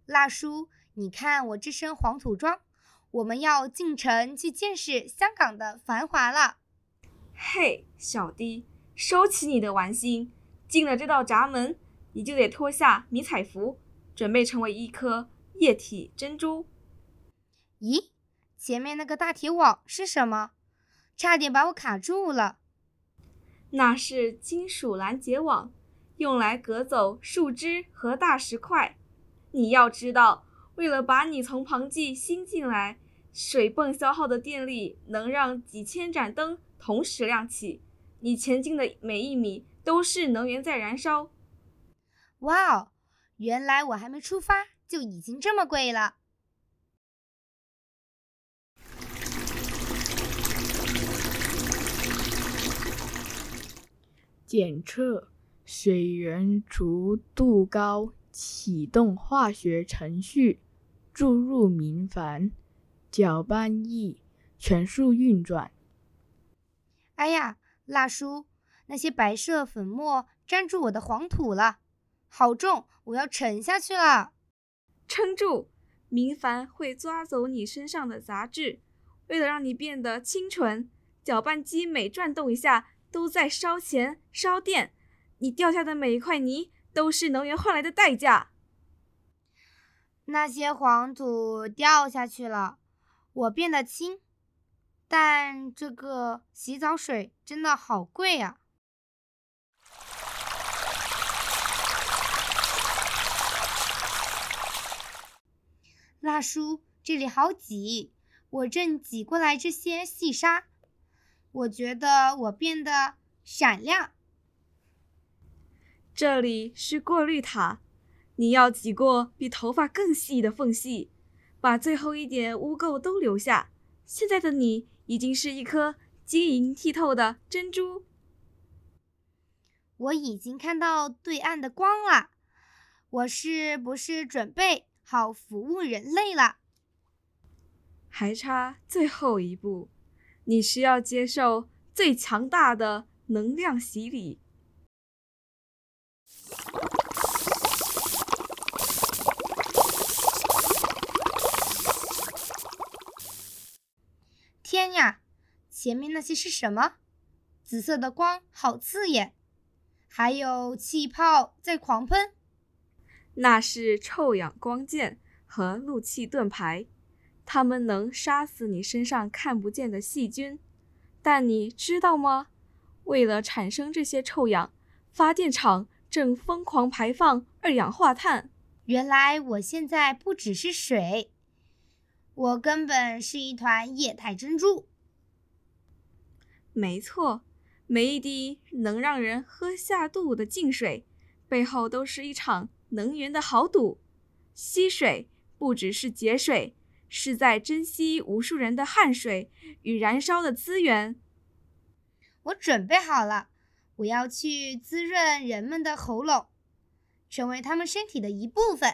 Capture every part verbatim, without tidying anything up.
辣叔，你看我这身黄土装，我们要进城去见识香港的繁华了。 嘿，小弟，收起你的玩心，进了这道闸门，你就得脱下迷彩服，准备成为一颗液体珍珠。 咦，前面那个大铁网是什么？差点把我卡住了。 那是金属拦截网，用来隔走树枝和大石块。你要知道，为了把你从旁际吸进来，水泵消耗的电力能让几千盏灯同时亮起，你前进的每一米都是能源在燃烧。 哇哦，原来我还没出发就已经这么贵了。 检测水源逐度高，启动化学程序，注入明矾，搅拌液全速运转。 哎呀，辣叔，那些白色粉末粘住我的黄土了，好重，我要沉下去了。 撑住，明矾会抓走你身上的杂质。为了让你变得清纯，搅拌机每转动一下都在烧钱烧电，你掉下的每一块泥都是能源换来的代价。 那些黄土掉下去了，我变得轻，但这个洗澡水真的好贵啊。辣叔，这里好挤，我正挤过来这些细沙，我觉得我变得闪亮。 这里是过滤塔，你要挤过比头发更细的缝隙，把最后一点污垢都留下。现在的你已经是一颗晶莹剔透的珍珠。 我已经看到对岸的光了，我是不是准备好服务人类了？ 还差最后一步，你需要接受最强大的能量洗礼。 天呀，前面那些是什么？紫色的光好刺眼，还有气泡在狂喷。 那是臭氧光剑和氯气盾牌，它们能杀死你身上看不见的细菌。但你知道吗？为了产生这些臭氧，发电厂正疯狂排放二氧化碳。 原来我现在不只是水，我根本是一团液态珍珠。 没错，每一滴能让人喝下肚的净水，背后都是一场能源的豪赌。吸水不只是节水，是在珍惜无数人的汗水与燃烧的资源。 我准备好了，我要去滋润人们的喉咙，成为他们身体的一部分。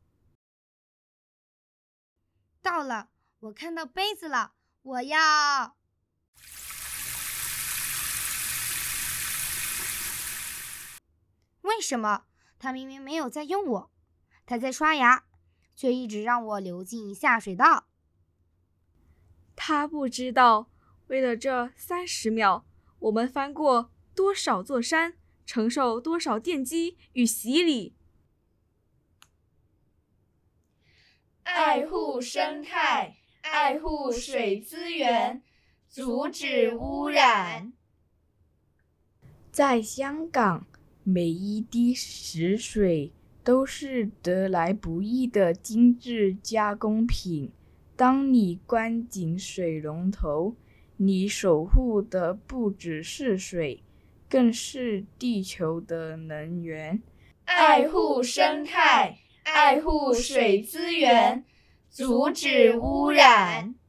到了，我看到杯子了，我要……为什么他明明没有在用我，他在刷牙，却一直让我流进下水道？ 他不知道，为了这三十秒，我们翻过多少座山，承受多少电击与洗礼。 爱护生态，爱护水资源，阻止污染。 在香港，每一滴食水都是得来不易的精致加工品。当你关紧水龙头，你守护的不只是水，更是地球的能源。 爱护生态，爱护水资源，阻止污染。